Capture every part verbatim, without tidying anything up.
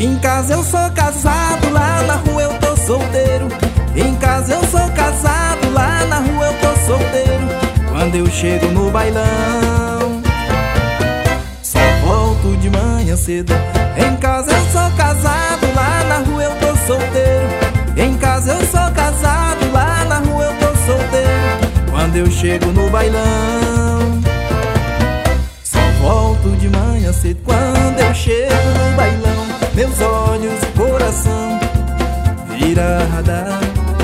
Em casa eu sou casado, lá na rua eu tô solteiro. Em casa eu sou casado, lá na rua eu tô solteiro. Quando eu chego no bailão, só volto de manhã cedo. Em casa eu sou casado, lá na rua eu tô solteiro. Em casa eu sou casado, lá na rua eu tô solteiro. Quando eu chego no bailão, só volto de manhã cedo. Quando eu chego no bailão, meus olhos e coração vira radar.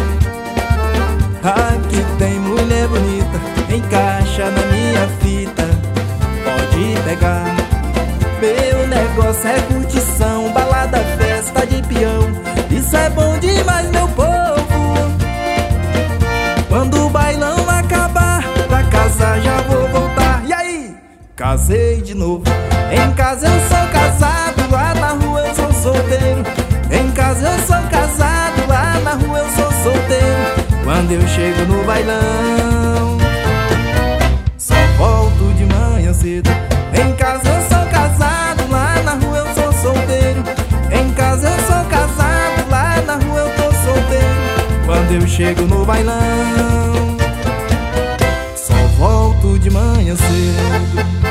Aqui tem mulher bonita, encaixa na minha fita, pode pegar. Meu negócio é curtição, balada, festa de peão. Isso é bom demais, meu povo. Quando o bailão acabar, pra casa já vou voltar. E aí? Casei de novo. Em casa eu sou casado, lá na rua eu sou solteiro. Em casa eu sou casado, lá na rua eu sou solteiro. Quando eu chego no bailão, só volto de manhã cedo. Em casa eu sou casado, lá na rua eu sou solteiro. Em casa eu sou casado, lá na rua eu tô solteiro. Quando eu chego no bailão, só volto de manhã cedo.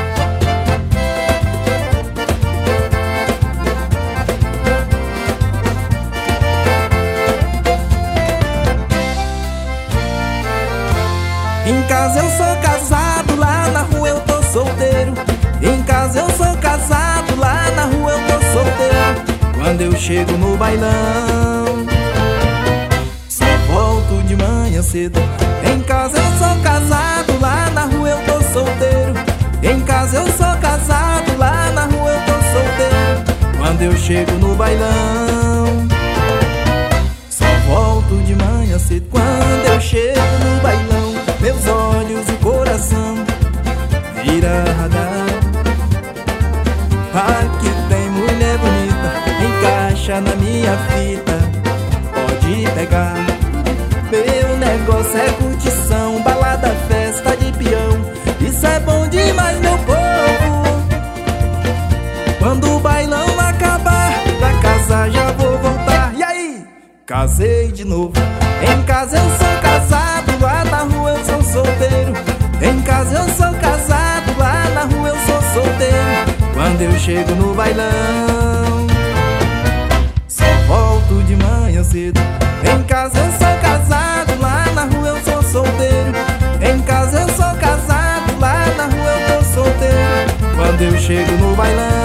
Em casa eu sou casado, lá na rua eu tô solteiro. Em casa eu sou casado, lá na rua eu tô solteiro. Quando eu chego no bailão, só volto de manhã cedo. Em casa eu sou casado, lá na rua eu tô solteiro. Em casa eu sou casado, lá na rua eu tô solteiro. Quando eu chego no bailão, só volto de manhã cedo. Quando eu chego no bailão, meus olhos e coração vira radar. Aqui tem mulher bonita, encaixa na minha fita, pode pegar. Meu negócio é curtição, balada, festa de peão. Isso é bom demais, meu povo. Quando o bailão acabar, pra casa já vou voltar. E aí? Casei de novo. Em casa eu sou casado, lá na rua eu sou solteiro. Em casa eu sou casado, lá na rua eu sou solteiro. Quando eu chego no bailão, só volto de manhã cedo. Em casa eu sou casado, lá na rua eu sou solteiro. Em casa eu sou casado, lá na rua eu tô solteiro. Quando eu chego no bailão,